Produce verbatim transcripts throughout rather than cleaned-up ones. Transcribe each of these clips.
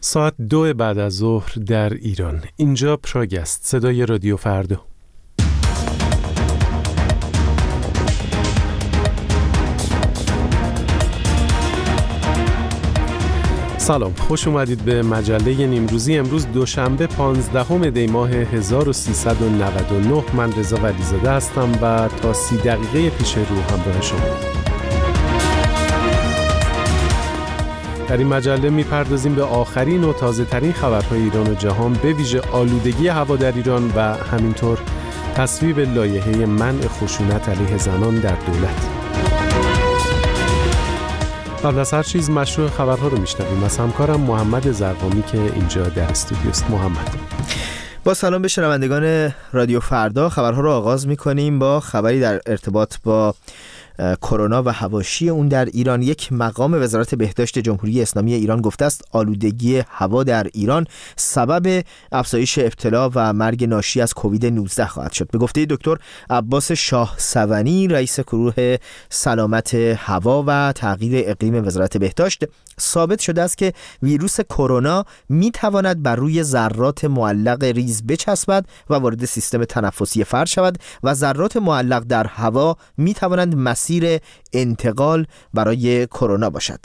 ساعت دو بعد از ظهر در ایران. اینجا پراگ است، صدای رادیو فردا. سلام، خوش اومدید به مجله نیمروزی. امروز دوشنبه پانزدهم دی ماه هزار و سیصد و نود و نه. من رضا ولیزاده هستم و تا سی دقیقه پیش رو همراه شما. در این مجله میپردازیم به آخرین و تازه ترین خبرهای ایران و جهان، به ویژه آلودگی هوا در ایران و همینطور تصویب لایحه منع خشونت علیه زنان در دولت. قبل از هر چیز مشروع خبرها رو میشنویم از همکارم محمد زرقامی که اینجا در استودیوست. محمد، با سلام به شنوندگان رادیو فردا. خبرها رو آغاز میکنیم با خبری در ارتباط با کرونا و حواشی اون در ایران. یک مقام وزارت بهداشت جمهوری اسلامی ایران گفته است آلودگی هوا در ایران سبب افزایش ابتلا و مرگ ناشی از کووید نوزده خواهد شد. به گفته دکتر عباس شاه سونی، رئیس گروه سلامت هوا و تغییر اقلیم وزارت بهداشت، ثابت شده است که ویروس کرونا می تواند بر روی ذرات معلق ریز بچسبد و وارد سیستم تنفسی فرد شود و ذرات معلق در هوا می توانند مسیر انتقال برای کرونا باشد.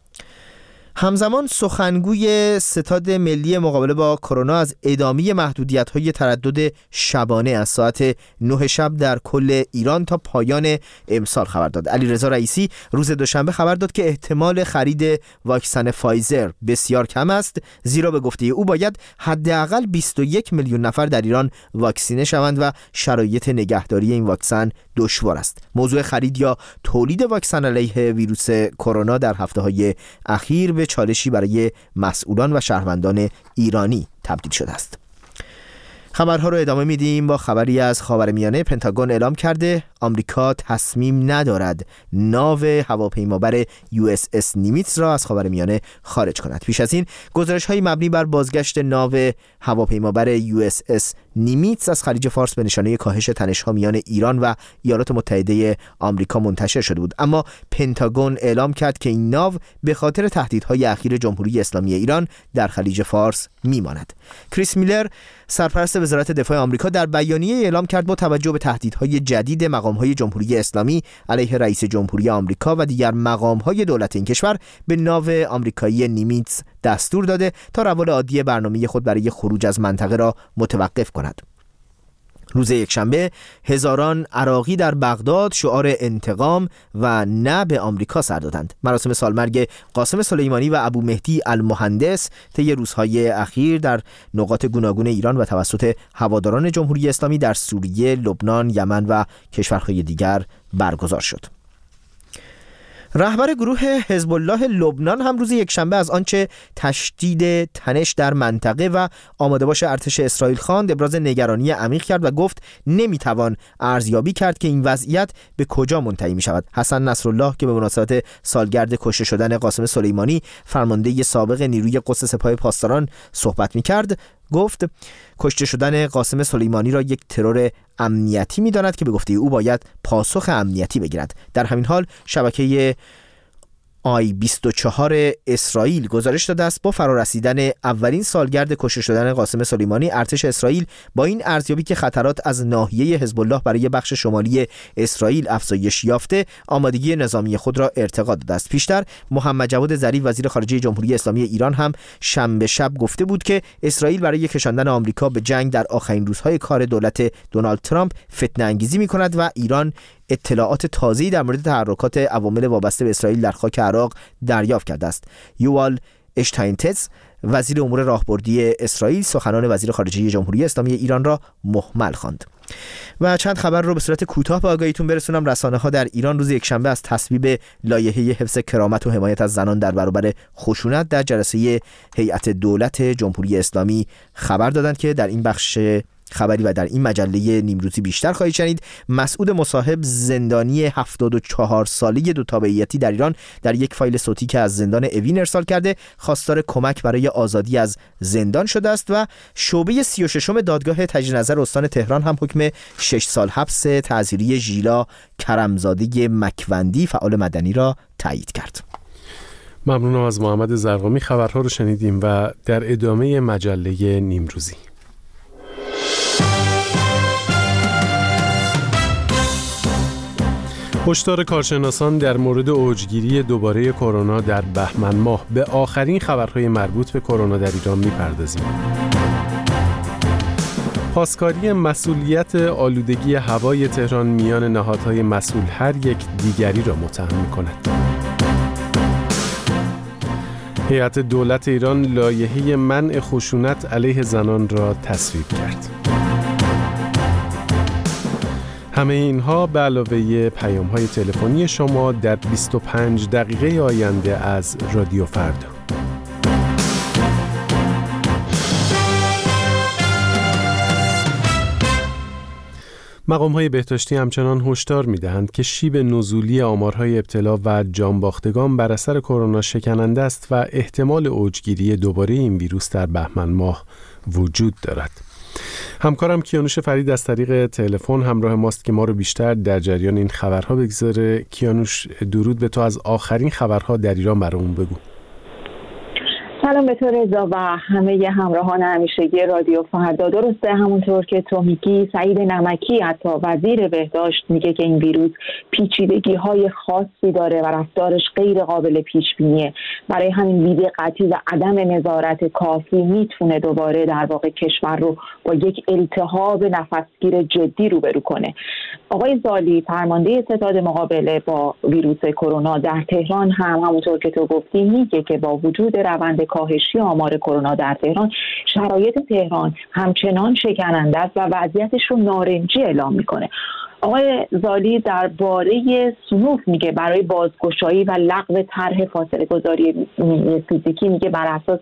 همزمان سخنگوی ستاد ملی مقابله با کرونا از ادامه محدودیت‌های تردد شبانه از ساعت نه شب در کل ایران تا پایان امسال خبر داد. علیرضا رئیسی روز دوشنبه خبر داد که احتمال خرید واکسن فایزر بسیار کم است، زیرا به گفته او باید حداقل بیست و یک میلیون نفر در ایران واکسینه شوند و شرایط نگهداری این واکسن دشوار است. موضوع خرید یا تولید واکسن علیه ویروس کرونا در هفته‌های اخیر به چالشی برای مسئولان و شهروندان ایرانی تبدیل شده است. خبرها رو ادامه میدیم با خبری از خاورمیانه. پنتاگون اعلام کرده آمریکا تصمیم ندارد ناو هواپیمابر یو اس اس نیمیتز را از خاورمیانه خارج کند. پیش از این گزارش‌های مبنی بر بازگشت ناو هواپیمابر یو اس اس نیمیتز از خلیج فارس به نشانه کاهش تنش‌ها میان ایران و ایالات متحده آمریکا منتشر شده بود، اما پنتاگون اعلام کرد که این ناو به خاطر تهدیدهای اخیر جمهوری اسلامی ایران در خلیج فارس میماند. کریس میلر، سرپرست وزارت دفاع آمریکا، در بیانیه اعلام کرد با توجه به تهدیدهای جدید مقام‌های جمهوری اسلامی علیه رئیس جمهوری آمریکا و دیگر مقام‌های دولت این کشور، به ناو آمریکایی نیمیتز دستور داده تا روال عادی برنامه خود برای خروج از منطقه را متوقف کند. روز یکشنبه هزاران عراقی در بغداد شعار انتقام و نه به آمریکا سر دادند. مراسم سالمرگ قاسم سلیمانی و ابو مهدی المهندس طی روزهای اخیر در نقاط گوناگون ایران و توسط هواداران جمهوری اسلامی در سوریه، لبنان، یمن و کشورهای دیگر برگزار شد. رهبر گروه حزب الله لبنان هم روز یکشنبه از آنچه تشدید تنش در منطقه و آماده باش ارتش اسرائیل خواند ابراز نگرانی عمیق کرد و گفت نمیتوان ارزیابی کرد که این وضعیت به کجا منتهی می شود. حسن نصرالله که به مناسبت سالگرد کشته شدن قاسم سلیمانی، فرمانده سابق نیروی قدس سپاه پاسداران، صحبت می کرد، گفت کشته شدن قاسم سلیمانی را یک ترور امنیتی می‌داند که به گفته او باید پاسخ امنیتی بگیرد. در همین حال شبکه آی بیست و چهار اسرائیل گزارش داده است با فرارسیدن اولین سالگرد کشته شدن قاسم سلیمانی، ارتش اسرائیل با این ارزیابی که خطرات از ناحیه حزب الله برای بخش شمالی اسرائیل افزایش یافته، آمادگی نظامی خود را ارتقا داده است. پیشتر محمد جواد ظریف وزیر خارجه جمهوری اسلامی ایران هم شنبه شب گفته بود که اسرائیل برای کشاندن آمریکا به جنگ در آخرین روزهای کار دولت دونالد ترامپ فتنه انگیزی می‌کند و ایران اطلاعات تازه‌ای در مورد تحرکات عوامل وابسته به اسرائیل در خاک عراق دریافت کرده است. یوال اشتاینتز، وزیر امور راهبردی اسرائیل، سخنان وزیر خارجه جمهوری اسلامی ایران را مهمل خواند. و چند خبر رو به صورت کوتاه به آگاهیتون برسونم. رسانه‌ها در ایران روز یکشنبه از تصویب لایحه حفظ کرامت و حمایت از زنان در برابر خشونت در جلسه هیئت دولت جمهوری اسلامی خبر دادند که در این بخش خبری و در این مجله نیمروزی بیشتر خواهید شنید. مسعود مصاحب، زندانی هفتاد و چهار ساله دو تابعیتی در ایران، در یک فایل صوتی که از زندان اوین ارسال کرده خواستار کمک برای آزادی از زندان شده است و شعبه سی و ششم دادگاه تجدید نظر استان تهران هم حکم شش سال حبس تعزیری ژیلا کرمزاده مکوندی فعال مدنی را تایید کرد. ممنونم از محمد زرقامی. خبرها رو شنیدیم و در ادامه مجله نیمروزی. هشدار کارشناسان در مورد اوجگیری دوباره کرونا در بهمن ماه. به آخرین خبرهای مربوط به کرونا در ایران می‌پردازیم. پاسکاری مسئولیت آلودگی هوای تهران میان نهادهای مسئول هر یک دیگری را متهم می‌کند. هیئت دولت ایران لایحه منع خشونت علیه زنان را تصویب کرد. همه اینها به علاوه پیام‌های تلفنی شما در بیست و پنج دقیقه آینده از رادیو فردا. مقام‌های بهداشتی همچنان هشدار می‌دهند که شیب نزولی آمارهای ابتلا و جانباختگان بر اثر کرونا شکننده است و احتمال اوجگیری دوباره این ویروس در بهمن ماه وجود دارد. همکارم کیانوش فرید از طریق تلفن همراه ماست که ما رو بیشتر در جریان این خبرها بگذاره. کیانوش، درود به تو. از آخرین خبرها در ایران برامون بگو. سلام به تو رضا و همه همراهان همیشگی رادیو فردا. درسته، همونطور که تو میگی، سعید نمکی حتی وزیر بهداشت میگه که این ویروس پیچیدگی های خاصی داره و رفتارش غیر قابل پیش بینیه. برای همین بی دقتی و عدم نظارت کافی میتونه دوباره در واقع کشور رو با یک التهاب نفسگیر جدی روبرو کنه. آقای زالی، فرمانده ستاد مقابله با ویروس کرونا در تهران، هم همونطور که تو گفتی میگه که با وجود روند کاهشی آمار کرونا در تهران، شرایط تهران همچنان شکننده است و وضعیتش رو نارنجی اعلام میکنه. آقای زالی درباره سنوف میگه برای بازگشایی و لغو طرح فاصله گذاری فیزیکی میگه بر اساس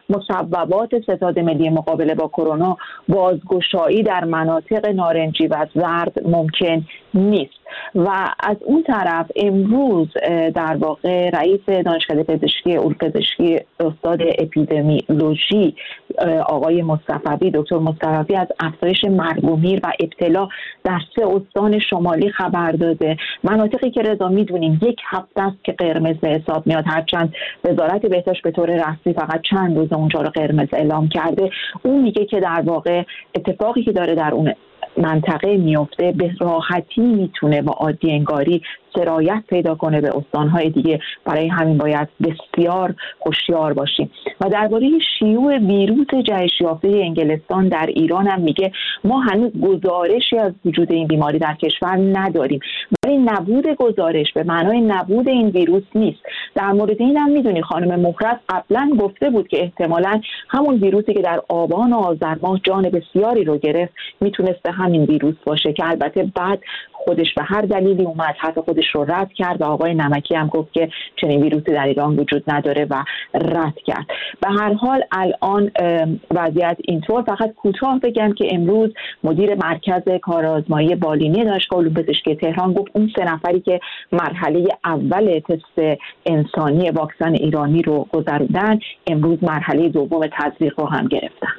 مصوبات ستاد ملی مقابله با کرونا بازگشایی در مناطق نارنجی و زرد ممکن نیست. و از اون طرف امروز در واقع رئیس دانشکده پزشکی علوم پزشکی استاد اپیدمیولوژی آقای مصطفی دکتر مصطفی از افزایش مرگ و میر و ابتلا در سه استان شمالی خبر داده. مناطقی که رضا میدونیم یک هفته است که قرمز به حساب میاد، هرچند وزارت بهداشت به طور رسمی فقط چند روز اونجا رو قرمز اعلام کرده. اون میگه که در واقع اتفاقی که داره در اون منطقه میفته به راحتی میتونه با عادی انگاری سرایت پیدا کنه به استانهای دیگه. برای همین باید بسیار هوشیار باشیم. و درباره شیوع ویروس جهش یافته انگلستان در ایران هم میگه ما هنوز گزارشی از وجود این بیماری در کشور نداریم، ولی نبود گزارش به معنای نبود این ویروس نیست. در مورد این هم میدونی خانم مخرز قبلا گفته بود که احتمالاً همون ویروسی که در آبان و آذر ماه جان بسیاری رو گرفت میتونسته همین ویروس باشه، که البته بعد خودش به هر دلیلی اومد حتی خودش رو رد کرد و آقای نمکی هم گفت که چنین ویروسی در ایران وجود نداره و رد کرد. به هر حال الان وضعیت اینطور. فقط کوتاه بگم که امروز مدیر مرکز کارآزمایی بالینی دانشگاه علوم پزشکی تهران گفت اون سه نفری که مرحله اول تست انسانی واکسن ایرانی رو گذروندن امروز مرحله دوم تزریق رو هم گرفتن.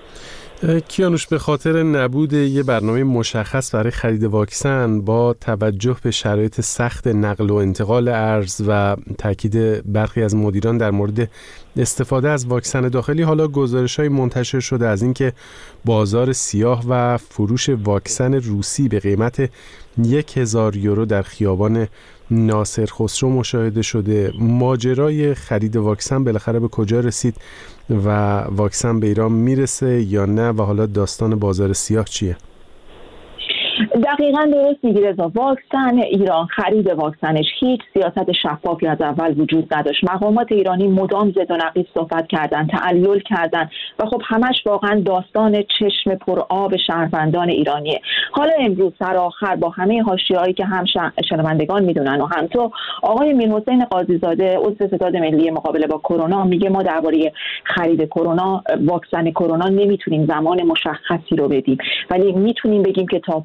کیانوش، به خاطر نبود یه برنامه مشخص برای خرید واکسن با توجه به شرایط سخت نقل و انتقال ارز و تاکید برخی از مدیران در مورد استفاده از واکسن داخلی، حالا گزارش‌های منتشر شده از اینکه بازار سیاه و فروش واکسن روسی به قیمت یک هزار یورو در خیابان ناصر خسرو مشاهده شده. ماجرای خرید واکسن بالاخره به کجا رسید و واکسن به ایران میرسه یا نه و حالا داستان بازار سیاه چیه؟ دقیقاً درست میگی رضا. واکسن ایران، خرید واکسنش، هیچ سیاست شفافی از اول وجود نداشت. مقامات ایرانی مدام زد و نقیض صحبت کردن، تعلل کردن و خب همش واقعاً داستان چشم پر آب شهروندان ایرانیه. حالا امروز سرآخر با همه حاشیه‌هایی که هم شنوندگان میدونن و هم تو، آقای میرحسین قاضیزاده عضو ستاد ملی مقابله با کرونا میگه ما درباره خرید کرونا واکسن کرونا نمیتونیم زمان مشخصی رو بدیم، ولی میتونیم بگیم که تا پای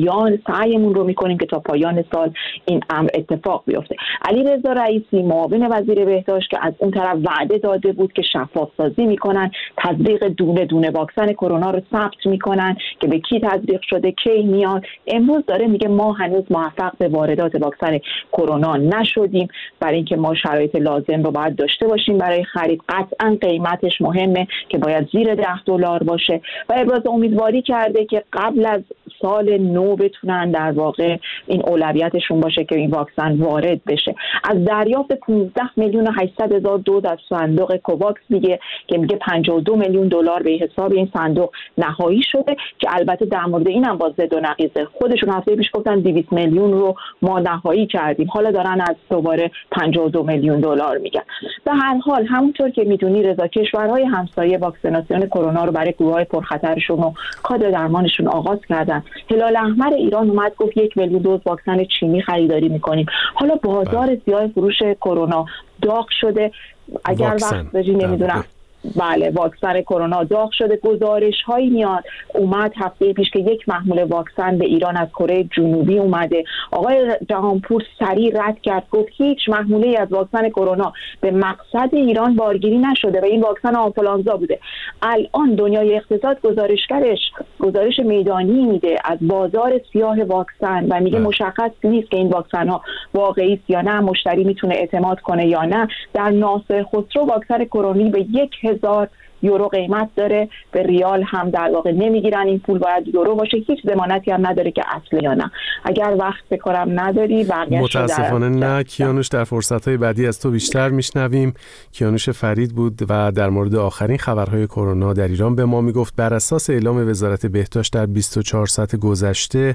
پایان سعیمون رو میکنیم که تا پایان سال این امر اتفاق بیفته. علیرضا رئیسی معاون وزیر بهداشت که از اون طرف وعده داده بود که شفاف سازی میکنن، تزریق دونه دونه واکسن کرونا رو ثبت میکنن که به کی تزریق شده، کی میاد، امروز داره میگه ما هنوز موفق به واردات واکسن کرونا نشدیم، برای اینکه ما شرایط لازم رو باید داشته باشیم برای خرید. قطعا قیمتش مهمه که باید زیر ده دلار باشه و ابراز امیدواری کرده که قبل از سال نو بتونن در واقع این اولویتشون باشه که این واکسن وارد بشه. از دریافت پانزده میلیون و هشتصد هزار دوز از صندوق کوواکس میگه که میگه پنجاه و دو میلیون دلار به حساب این صندوق نهایی شده که البته در مورد اینم باز زد و نقیضه. خودشون هفته پیش گفتن دویست میلیون رو ما نهایی کردیم، حالا دارن از دوباره پنجاه و دو میلیون دلار میگن. به هر حال همونطور که میدونی رضا، کشورهای همسایه واکسیناسیون کرونا رو برای گروه‌های پرخطرشون و کادر درمانشون آغاز کردن. هلال احمر ایران اومد گفت یک میلیون دوز واکسن چینی خریداری میکنیم. حالا بازار سیاه فروش کرونا داغ شده. اگر وقت بجی نمیدونم بله واکسن کرونا داغ شده. گزارش هایی میاد اومد هفته پیش که یک محمول واکسن به ایران از کره جنوبی اومده. آقای جهانپور سریع رد کرد، گفت هیچ محموله از واکسن کرونا به مقصد ایران بارگیری نشده و این واکسن آنفولانزا بوده. الان دنیای اقتصاد گزارشگرش گزارش میدانی میده از بازار سیاه واکسن و میگه مشخص نیست که این واکسن ها واقعی است یا نه، مشتری میتونه اعتماد کنه یا نه. در ناصر خسرو واکسن کرونی به یک هزار یورو قیمت داره، به ریال هم در واقع نمیگیرن، این پول باید یورو باشه، هیچ ضمانتی هم نداره که اصل یا نه. اگر وقت بکنم نداری بقیه‌اش متاسفانه نه. کیانوش در فرصت‌های بعدی از تو بیشتر میشنویم. کیانوش فرید بود و در مورد آخرین خبرهای کرونا در ایران به ما میگفت بر اساس اعلام وزارت بهداشت در بیست و چهار ساعت گذشته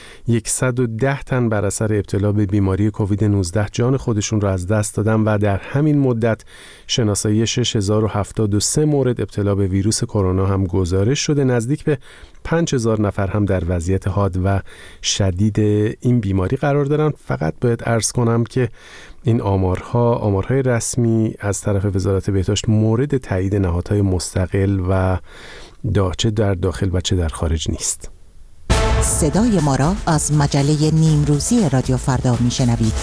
صد و ده تن بر اثر ابتلا به بیماری کووید نوزده جان خودشون را از دست دادن و در همین مدت شناسایی شش هزار و هفتاد و سه مورد ابتلا به ویروس کرونا هم گزارش شده. نزدیک به پنج هزار نفر هم در وضعیت حاد و شدید این بیماری قرار دارن. فقط باید عرض کنم که این آمارها آمارهای رسمی از طرف وزارت بهداشت مورد تایید نهادهای مستقل و چه در داخل و چه در خارج نیست. صدای ما را از مجله نیمروزی رادیو فردا میشنوید.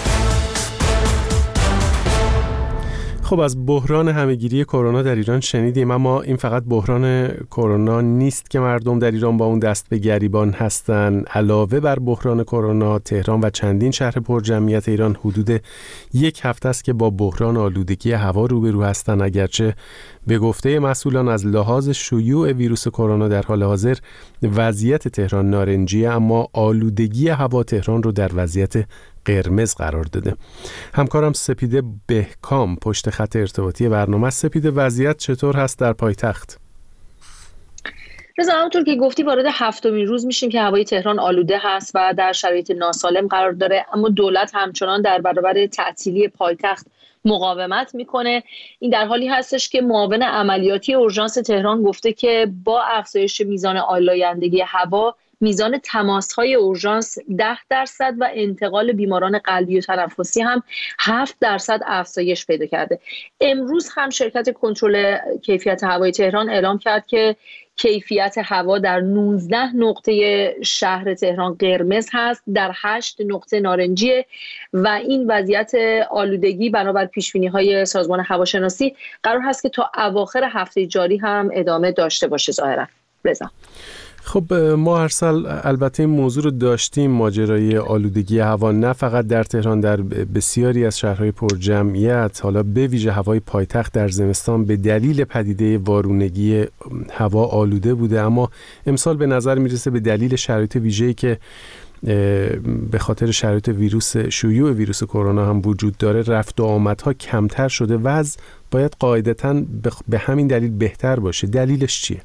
خب از بحران همهگیری کرونا در ایران شنیدیم، اما این فقط بحران کرونا نیست که مردم در ایران با اون دست به گریبان هستن. علاوه بر بحران کرونا، تهران و چندین شهر پرجمعیت ایران حدود یک هفته است که با بحران آلودگی هوا روبرو هستن. اگرچه به گفته مسئولان از لحاظ شیوع ویروس کرونا در حال حاضر وضعیت تهران نارنجیه، اما آلودگی هوا تهران رو در وضعیت قرمز قرار داده. همکارم سپیده بهکام پشت خط ارتباطی برنامه. سپیده، وضعیت چطور هست در پایتخت؟ رضا، همونطور که گفتی وارد هفتمین روز میشیم که هوای تهران آلوده هست و در شرایط ناسالم قرار داره، اما دولت همچنان در برابر تعطیلی پایتخت مقاومت میکنه. این در حالی هستش که معاون عملیاتی اورژانس تهران گفته که با افزایش میزان آلایندگی هوا، میزان تماس‌های اورژانس ده درصد و انتقال بیماران قلبی و تنفسی هم هفت درصد افزایش پیدا کرده. امروز هم شرکت کنترل کیفیت هوای تهران اعلام کرد که کیفیت هوا در نوزده نقطه شهر تهران قرمز هست، در هشت نقطه نارنجیه و این وضعیت آلودگی بنابر پیش‌بینی‌های سازمان هواشناسی قرار هست که تا اواخر هفته جاری هم ادامه داشته باشه ظاهراً. رضا، خب ما هر سال البته این موضوع رو داشتیم، ماجرای آلودگی هوا، نه فقط در تهران، در بسیاری از شهرهای پرجمعیت. حالا به ویژه هوای پایتخت در زمستان به دلیل پدیده وارونگی هوا آلوده بوده، اما امسال به نظر میرسه به دلیل شرایط ویژه‌ای که به خاطر شرایط ویروس شیوع ویروس کرونا هم وجود داره، رفت و آمدها کمتر شده. وضع باید قاعدتاً به همین دلیل بهتر باشه. دلیلش چیه؟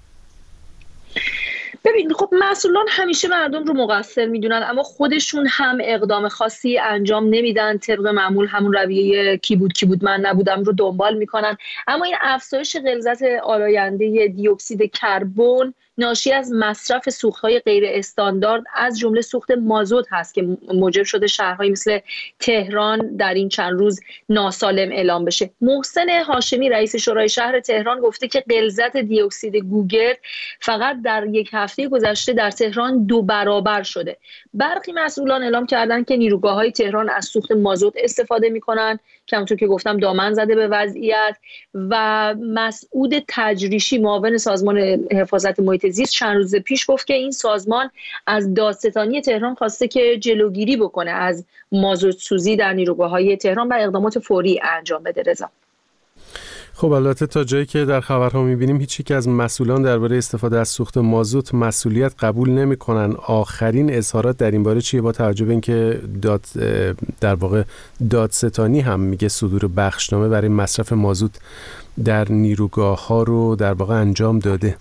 ببین، خب مسئولان همیشه مردم رو مقصر میدونن، اما خودشون هم اقدام خاصی انجام نمیدن. طبق معمول همون رویه کی بود کی بود من نبودم رو دنبال میکنن. اما این افزایش غلظت آلاینده دی اکسید کربن ناشی از مصرف سوخت‌های غیر استاندارد از جمله سوخت مازوت هست که موجب شده شهرهایی مثل تهران در این چند روز ناسالم اعلام بشه. محسن هاشمی رئیس شورای شهر تهران گفته که غلظت دی اکسید گوگرد فقط در یک هفته گذشته گذشته در تهران دو برابر شده. برخی مسئولان اعلام کردند که نیروگاه‌های تهران از سوخت مازوت استفاده می‌کنند که همونطور که گفتم دامن زده به وضعیت. و مسعود تجریشی معاون سازمان حفاظت محیط زیست چند روز پیش گفت که این سازمان از دادستانی تهران خواسته که جلوگیری بکنه از مازوت سوزی در نیروگاه‌های تهران و اقدامات فوری انجام بده. رضا، خب البته تا جایی که در خبرها می‌بینیم هیچ یک از مسئولان درباره استفاده از سوخت مازوت مسئولیت قبول نمی‌کنن. آخرین اظهارات در این باره چیه، با توجه به اینکه داد در واقع دادستانی هم میگه صدور بخشنامه برای مصرف مازوت در نیروگاه‌ها رو در واقع انجام داده؟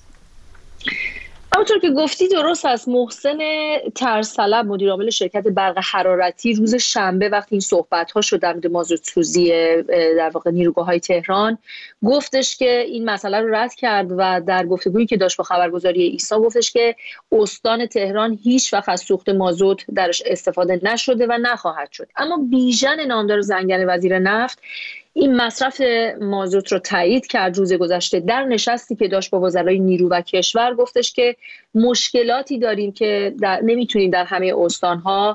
همونطور که گفتی درست است. محسن ترسلب مدیر عامل شرکت برق حرارتی روز شنبه وقتی این صحبت‌ها شد در مورد مازوت سوزی در واقع نیروگاه‌های تهران گفتش که این مسئله رو رد کرد و در گفتگویی که داشت با خبرگزاری ایسا گفتش که استان تهران هیچ وقت از سوخت مازوت درش استفاده نشده و نخواهد شد. اما بیژن نامدار زنگنه وزیر نفت این مصرف مازوت رو تایید کرد روز گذشته در نشستی که داشت با وزرای نیرو و کشور. گفتش که مشکلاتی داریم که در نمیتونیم در همه استانها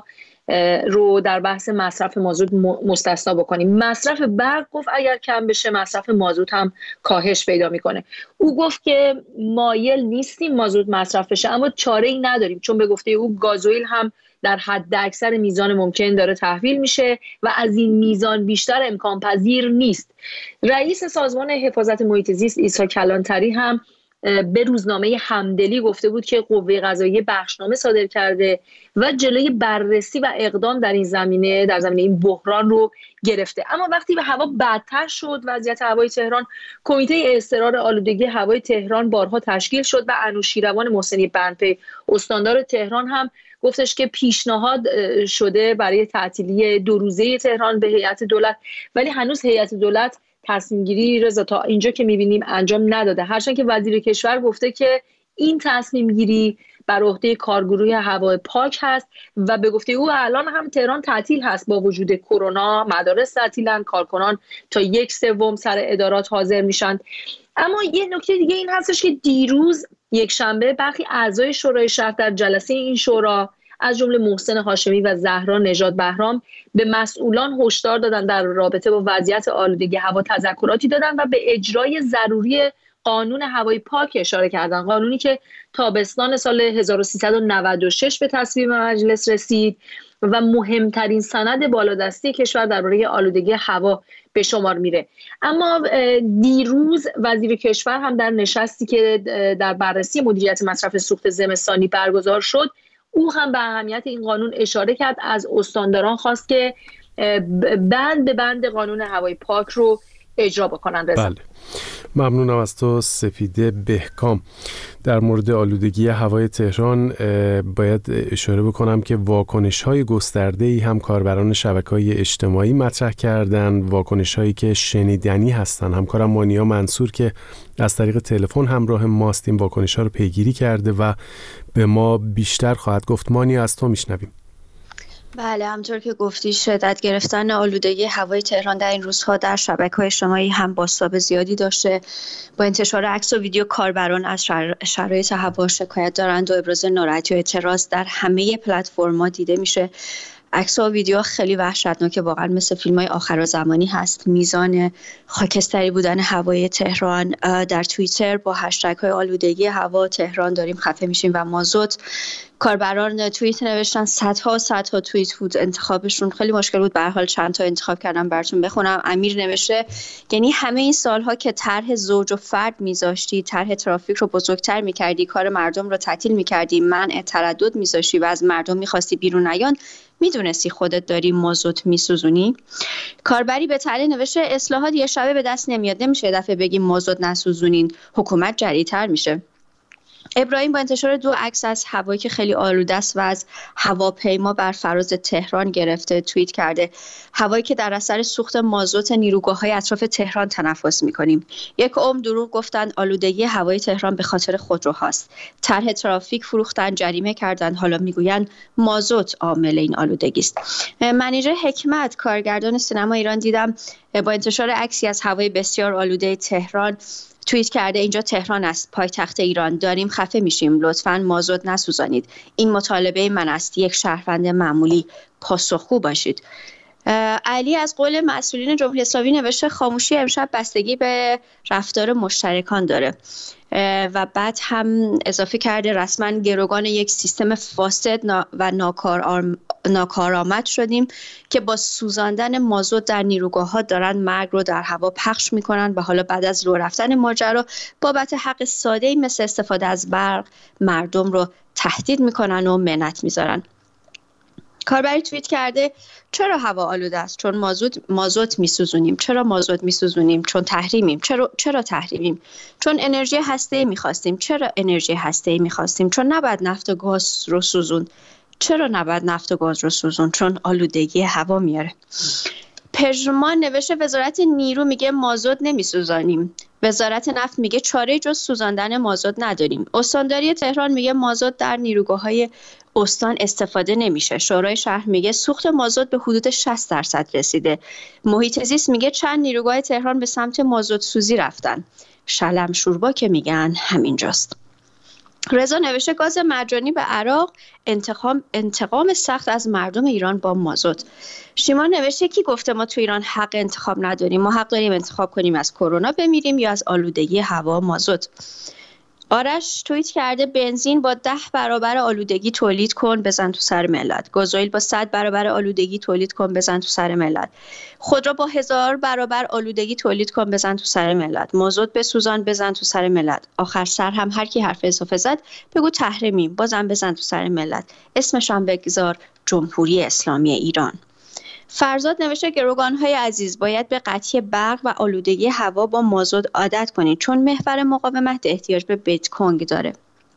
رو در بحث مصرف مازوت مستثنا بکنیم. مصرف برق گفت اگر کم بشه مصرف مازوت هم کاهش پیدا میکنه. او گفت که مایل نیستیم مازوت مصرف بشه اما چاره‌ای نداریم، چون به گفته او گازوئیل هم در حد اکثر میزان ممکن داره تحویل میشه و از این میزان بیشتر امکان پذیر نیست. رئیس سازمان حفاظت محیط زیست عیسی کلانتری هم به روزنامه همدلی گفته بود که قوه قضاییه بخشنامه صادر کرده و جلوی بررسی و اقدام در این زمینه در زمینه این بحران رو گرفته. اما وقتی به هوا بدتر شد وضعیت هوای تهران، کمیته اضطرار آلودگی هوای تهران بارها تشکیل شد و انوشیروان محسنی بندپی استاندار تهران هم گفتش که پیشنهاد شده برای تعطیلی دو روزه تهران به هیئت دولت، ولی هنوز هیئت دولت تصمیم گیری رضا تا اینجا که می‌بینیم انجام نداده، هرچند که وزیر کشور گفته که این تصمیم گیری بر عهده کارگروه هوای پاک هست و به گفته او الان هم تهران تعطیل هست. با وجود کرونا مدارس تعطیلن، کارکنان تا یک سوم سر ادارات حاضر میشن. اما یه نکته دیگه این هستش که دیروز یک شنبه برخی اعضای شورای شهر در جلسه این شورا از جمله محسن هاشمی و زهرا نژاد بهرام به مسئولان هشدار دادن در رابطه با وضعیت آلودگی هوا، تذکراتی دادن و به اجرای ضروری قانون هوای پاک اشاره کردن. قانونی که تابستان سال هزار و سیصد و نود و شش به تصویب مجلس رسید و مهمترین سند بالادستی کشور درباره آلودگی هوا به شمار میره. اما دیروز وزیر کشور هم در نشستی که در بررسی مدیریت مصرف سوخت زمستانی برگزار شد، او هم به اهمیت این قانون اشاره کرد. از استانداران خواست که بند به بند قانون هوای پاک رو اجرا بکنن. بله، ممنونم از تو سفیده بهکام. در مورد آلودگی هوای تهران باید اشاره بکنم که واکنش‌های گسترده‌ای هم کاربران شبکه‌های اجتماعی مطرح کردن، واکنش‌هایی که شنیدنی هستن. همکارم مانیا منصور که از طریق تلفن همراه ماست این واکنش‌ها رو پیگیری کرده و به ما بیشتر خواهد گفت. مانیا، از تو میشنویم. بله، همطور که گفتی شدت گرفتن آلودگی هوای تهران در این روزها در شبکه‌های اجتماعی هم بازتاب زیادی داشته. با انتشار عکس و ویدیو کاربران از شر... شرایط هوا شکایت دارند و ابراز ناراحتی و اعتراض در همه پلتفرم‌ها دیده میشه. عکس و ویدیو خیلی وحشتناکه، واقعا مثل فیلم‌های آخرالزمانی هست. میزان خاکستری بودن هوای تهران در توییتر با هشتگ‌های آلودگی هوا تهران داریم خفه میشیم و مازوت. کاربران توییت نوشتن، صدها و صدها توییت بود، انتخابشون خیلی مشکل بود. به هر حال چند تا انتخاب کردم براتون بخونم. امیر نوشته یعنی همه این سالها که طرح زوج و فرد میذاشتی، طرح ترافیک رو بزرگتر میکردی، کار مردم رو تعطیل میکردی، منع تردد میذاشتی و از مردم میخواستی بیرون نیان، میدونستی خودت داری مازوت میسوزونی؟ کاربری به تله نوشته اصلاحات یه شبه به دست نمیاد، نمیشه یه دفعه بگیم مازوت نسوزونین، حکومت جری‌تر میشه. ابراهیم با انتشار دو عکس از هوایی که خیلی آلوده است و از هواپیما بر فراز تهران گرفته توییت کرده هوایی که در اثر سوخت مازوت نیروگاه‌های اطراف تهران تنفس می‌کنیم. یک عمر دروغ گفتن آلودگی هوای تهران به خاطر خودروهاست. طرح ترافیک فروختن، جریمه کردن، حالا میگویند مازوت عامل این آلودگی است. منیژه حکمت کارگردان سینما ایران دیدم با انتشار عکسی از هوای بسیار آلوده تهران توییت کرده اینجا تهران است، پایتخت ایران، داریم خفه میشیم، لطفاً مازاد نسوزانید. این مطالبه من است، یک شهروند معمولی، پاسخگو باشید. علی از قول مسئولین جمهوری اسلامی نوشته خاموشی امشب بستگی به رفتار مشترکان داره و بعد هم اضافه کرده رسما گروگان یک سیستم فاسد و ناکارآمد شدیم که با سوزاندن مازوت در نیروگاه‌ها دارن مرگ رو در هوا پخش میکنن و حالا بعد از رو رفتن ماجرا بابت حق ساده‌ای مثل استفاده از برق مردم رو تهدید میکنن و منت میذارن. کاربری توییت کرده چرا هوا آلوده است؟ چون مازوت مازوت میسوزونیم. چرا مازوت میسوزونیم؟ چون تحریمیم. چرا چرا تحریمیم؟ چون انرژی هسته‌ای میخواستیم. چرا انرژی هسته‌ای میخواستیم؟ چون نباید نفت و گاز رو سوزون. چرا نباید نفت و گاز رو سوزون؟ چون آلودگی هوا میاره. پژمان نوشته وزارت نیرو میگه مازوت نمیسوزانیم. وزارت نفت میگه چاره جز سوزاندن مازوت نداریم. استانداری تهران میگه مازوت در نیروگاه‌های استان استفاده نمیشه. شورای شهر میگه سوخت مازوت به حدود شصت درصد رسیده. محیط زیست میگه چند نیروگاه تهران به سمت مازوت سوزی رفتن. شلم شوربا که میگن همینجاست. رضا نوشته گاز مرجانی به عراق، انتقام انتقام سخت از مردم ایران با مازوت. شیمان نوشته کی گفته ما تو ایران حق انتخاب نداریم؟ ما حق داریم انتخاب کنیم از کرونا بمیریم یا از آلودگی هوا مازوت. آرش توییت کرده بنزین با ده برابر آلودگی تولید کن بزن تو سر ملت. گازوئیل با صد برابر آلودگی تولید کن بزن تو سر ملت. خودرو با هزار برابر آلودگی تولید کن بزن تو سر ملت. مازوت بسوزان بزن تو سر ملت. آخر سر هم هر کی حرف اضافه زد بگو تحریمیم بازم بزن تو سر ملت. اسمش هم بگذار جمهوری اسلامی ایران. فرزاد نوشته گروگان‌های عزیز باید به قطعی برق و آلودگی هوا با مازوت عادت کنید چون محور مقاومت احتیاج به بیت کوین داره.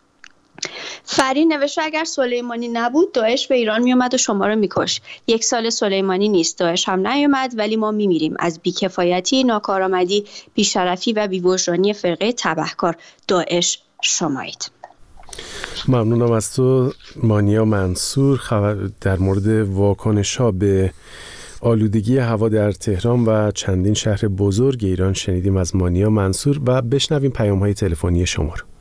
فرین نوشته اگر سلیمانی نبود داعش به ایران میومد و شما رو میکش. یک سال سلیمانی نیست، داعش هم نیومد ولی ما میمیریم از بیکفایتی، ناکارآمدی، بیشرفی و بی‌وجدانی فرقه تبهکار. داعش شمایید. ممنونم از تو مانیا منصور. خبر در مورد واکنش‌ها به آلودگی هوا در تهران و چندین شهر بزرگ ایران شنیدیم از مانیا منصور و بشنویم پیام‌های تلفنی شما رو.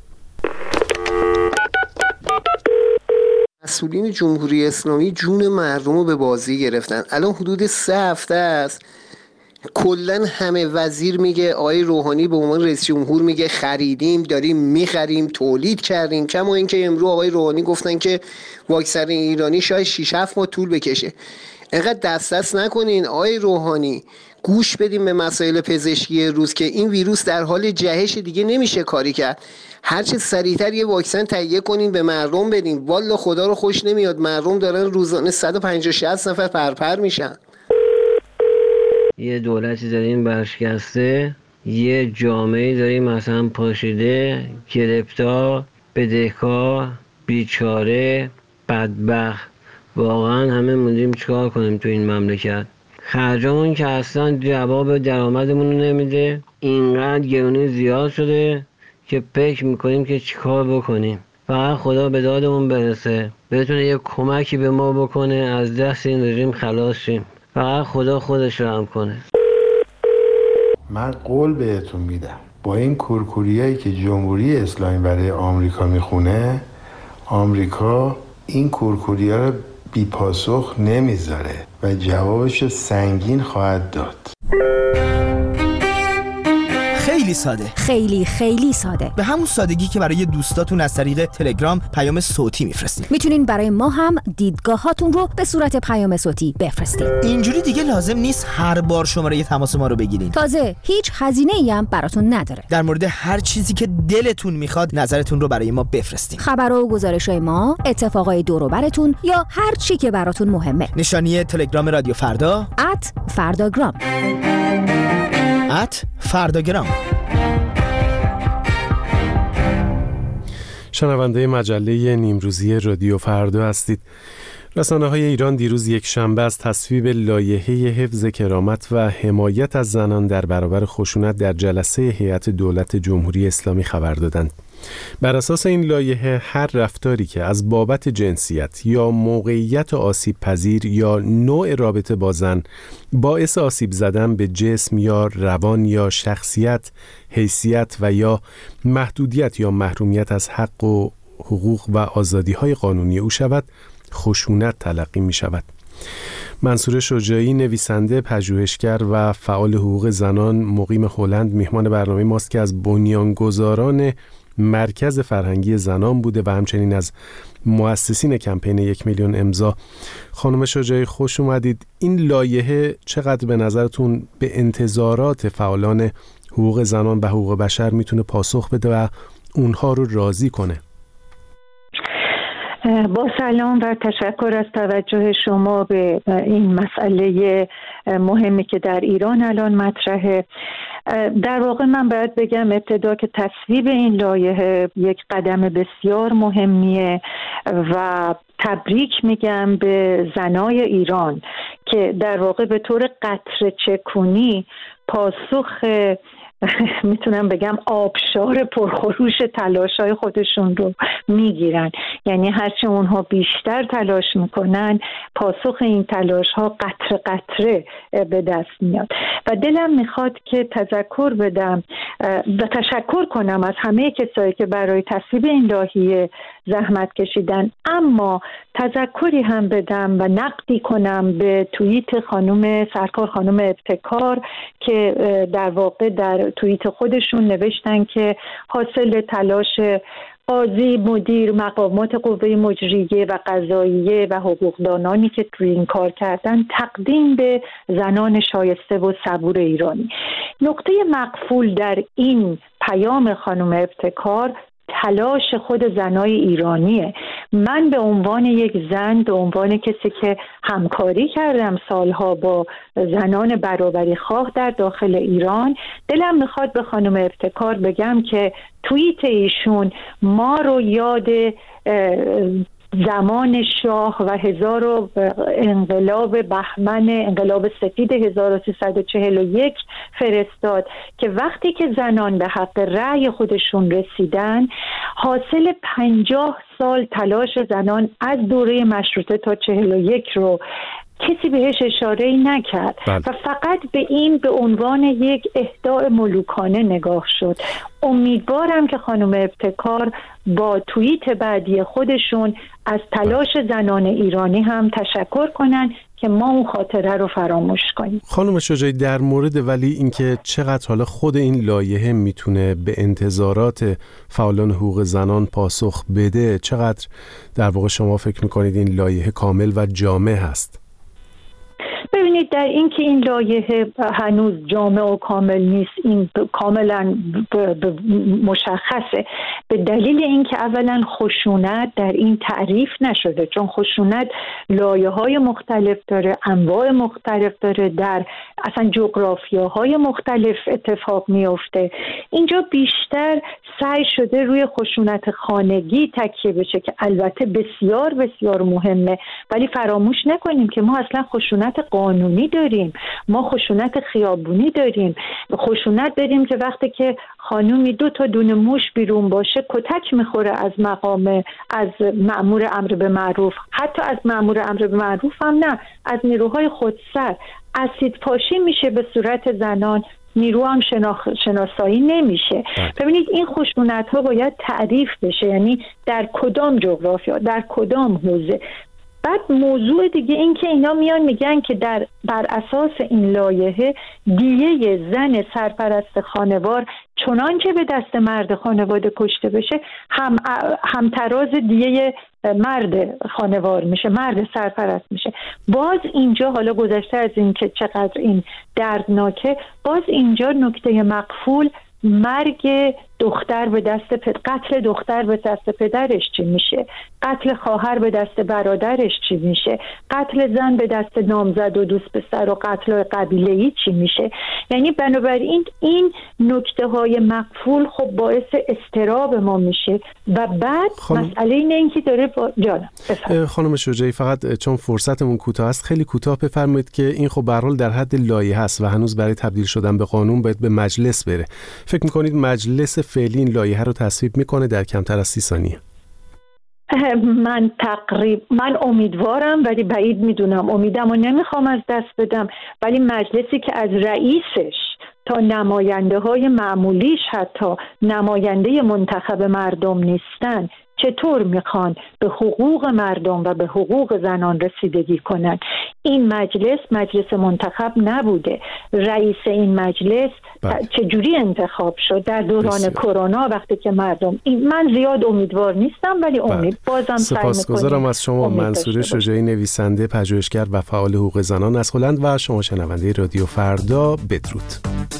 مسئولین جمهوری اسلامی جون مردم رو به بازی گرفتن. الان حدود سه هفته است کلن همه وزیر میگه، آقای روحانی به عنوان رئیس جمهور میگه خریدیم، داریم میخریم، تولید کردیم. کما اینکه امروز آقای روحانی گفتن که واکسن ایرانی شاید شش هفت ماه طول بکشه. اینقدر دست دست نکنین آقای روحانی، گوش بدیم به مسائل پزشکی روز که این ویروس در حال جهش دیگه نمیشه کاری کرد. هرچه سریعتر یه واکسن تهیه کنین به مردم بدین. والا خدا رو خوش نمیاد مردم دارن روزانه صد و پنجاه شصت نفر پرپر میشن. یه دولتی داریم برشکسته، یه جامعه داریم مثلا پاشیده، گرفتار، بدهکار، بیچاره، بدبخت. واقعا همه موندیم چیکار کنیم تو این مملکت. خرجامون که اصلا جواب درآمدمون رو نمیده. اینقدر گرونی زیاد شده که فکر میکنیم که چیکار بکنیم. فقط خدا به دادمون برسه، بتونه یه کمکی به ما بکنه از دست این رژیم خلاص شیم. فقط خدا خودش رحم کنه. من قول بهتون میدم با این کورکوریایی که جمهوری اسلامی برای آمریکا میخونه، آمریکا این کورکوریا رو بی پاسخ نمیذاره و جوابش رو سنگین خواهد داد. خیلی ساده، خیلی خیلی ساده، به همون سادگی که برای دوستاتون از طریق تلگرام پیام صوتی میفرستید. میتونین برای ما هم دیدگاهاتون رو به صورت پیام صوتی بفرستید. اینجوری دیگه لازم نیست هر بار شماره تماس ما رو بگیرین. تازه هیچ هزینه‌ای هم براتون نداره. در مورد هر چیزی که دلتون میخواد نظرتون رو برای ما بفرستید. خبرها و گزارش‌های ما، اتفاقای دور و براتون یا هر چی که براتون مهمه. نشانی تلگرام رادیو فردا ات فرداگرام ات فرداگرام. شنونده مجله نیمروزی رادیو فردا هستید. رسانه‌های ایران دیروز یک شنبه از تصویب لایحه حفظ کرامت و حمایت از زنان در برابر خشونت در جلسه هیئت دولت جمهوری اسلامی خبر دادند. بر اساس این لایحه هر رفتاری که از بابت جنسیت یا موقعیت آسیب پذیر یا نوع رابطه با زن باعث آسیب زدن به جسم یا روان یا شخصیت، حیثیت و یا محدودیت یا محرومیت از حق و حقوق و آزادی‌های قانونی او شود، خشونت تلقی می شود. منصور شجاعی، نویسنده، پژوهشگر و فعال حقوق زنان مقیم هلند، میهمان برنامه ماست که از بنیانگذاران مرکز فرهنگی زنان بوده و همچنین از مؤسسین کمپین یک میلیون امضا. خانم شجاعی خوش اومدید. این لایحه چقدر به نظرتون به انتظارات فعالان حقوق زنان و حقوق بشر میتونه پاسخ بده و اونها رو راضی کنه؟ با سلام و تشکر از توجه شما به این مسئله مهمی که در ایران الان مطرحه. در واقع من باید بگم ابتدا که تصویب این لایحه یک قدم بسیار مهمیه و تبریک میگم به زنای ایران که در واقع به طور قطره چکونی پاسخ میتونم بگم آبشار پرخروش تلاش‌های خودشون رو میگیرن. یعنی هرچه اونها بیشتر تلاش میکنن پاسخ این تلاش‌ها قطره قطره به دست میاد و دلم میخواد که تذکر بدم و تشکر کنم از همه کسایی که برای تصویب این لایحه زحمت کشیدن، اما تذکری هم بدم و نقدی کنم به توییت خانم سرکار خانم ابتکار که در واقع در توییت خودشون نوشتن که حاصل تلاش قاضی، مدیر، مقامات قوه مجریه و قضاییه و حقوقدانانی که توی این کار کردن تقدیم به زنان شایسته و صبور ایرانی. نقطه مقفول در این پیام خانم ابتکار تلاش خود زنای ایرانیه. من به عنوان یک زن، به عنوان کسی که همکاری کردم سالها با زنان برابری خواه در داخل ایران، دلم میخواد به خانم ابتکار بگم که توییت ایشون ما رو یاد زمان شاه و هزار و انقلاب بهمن انقلاب سفید هزار و سیصد و چهل و یک فرستاد که وقتی که زنان به حق رأی خودشون رسیدن حاصل پنجاه سال تلاش زنان از دوره مشروطه تا چهل و یک رو کسی بهش اشاره‌ای نکرد بله. و فقط به این به عنوان یک اهداء ملوکانه نگاه شد. امیدوارم که خانم ابتکار با توییت بعدی خودشون از تلاش زنان ایرانی هم تشکر کنن که ما اون خاطره رو فراموش کنیم. خانم شجاعی، در مورد ولی اینکه چقدر حالا خود این لایحه میتونه به انتظارات فعالان حقوق زنان پاسخ بده، چقدر در واقع شما فکر میکنید این لایحه کامل و جامع هست؟ ببینید، در این که این لایحه هنوز جامع و کامل نیست این کاملا مشخصه، به دلیل اینکه اولا خشونت در این تعریف نشده، چون خشونت لایه‌های مختلف داره، انواع مختلف داره، در اصلا جغرافیاهای مختلف اتفاق میفته. اینجا بیشتر سعی شده روی خشونت خانگی تکیه بشه که البته بسیار بسیار مهمه، ولی فراموش نکنیم که ما اصلا خشونت قانونی داریم، ما خشونت خیابونی داریم، خشونت داریم که وقتی که خانومی دو تا دونه موش بیرون باشه کتک میخوره از مقام از مأمور امر به معروف، حتی از مأمور امر به معروف هم نه، از نیروهای خودسر اسید پاشی میشه به صورت زنان، نیرو هم شناخ... شناسایی نمیشه. ببینید این خشونت ها باید تعریف بشه، یعنی در کدام جغرافیا، در کدام حوزه. بعد موضوع دیگه این که اینا میان میگن که در بر اساس این لایحه دیه زن سرپرست خانوار چنانچه به دست مرد خانواده کشته بشه هم همتراز دیه مرد خانوار میشه، مرد سرپرست میشه. باز اینجا حالا گذشته از این که چقدر این دردناکه، باز اینجا نکته مقفول مرگ دختر به دست پد... قتل دختر به دست پدرش چی میشه؟ قتل خواهر به دست برادرش چی میشه؟ قتل زن به دست نامزد و دوست پسر و قتل قبیله‌ای چی میشه؟ یعنی بنابراین این نکته های مقفول خب باعث اضطراب ما میشه و بعد خانم... مسئله اینه اینکه داره با... جانم خانم شجاعی، فقط چون فرصتمون کوتاه است خیلی کوتاه بفرمایید که این خب به هر حال در حد لایحه است و هنوز برای تبدیل شدن به قانون باید به مجلس بره. فکر می‌کنید مجلس فعلی این لایحه رو تصویب میکنه در کمتر از سی ثانیه؟ من تقریب من امیدوارم ولی بعید میدونم. امیدم رو نمیخوام از دست بدم، ولی مجلسی که از رئیسش تا نماینده های معمولیش حتی نماینده منتخب مردم نیستن چطور میخوان به حقوق مردم و به حقوق زنان رسیدگی کنن؟ این مجلس مجلس منتخب نبوده. رئیس این مجلس بله. چجوری انتخاب شد در دوران کرونا وقتی که مردم این من زیاد امیدوار نیستم ولی امید بله. بازم سعی میکنم. سپاسگزارم از شما منصوره شجاعی، نویسنده، پژوهشگر و فعال حقوق زنان از هلند و شما شنونده رادیو فردا. بدرود.